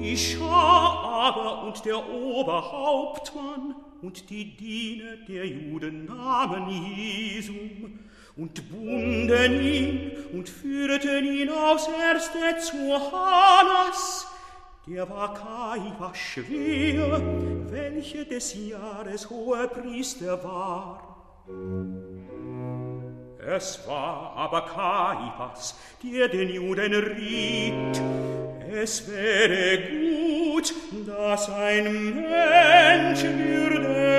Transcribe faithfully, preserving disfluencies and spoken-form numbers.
Die Schar aber und der Oberhauptmann und die Diener der Juden nahmen Jesum und bunden ihn und führten ihn aufs Erste zu Hannas. Der war Kaiphas schwer, welcher des Jahres Hohepriester war. Es war aber Kaiphas, der den Juden riet, es wäre gut, dass ein Mensch würde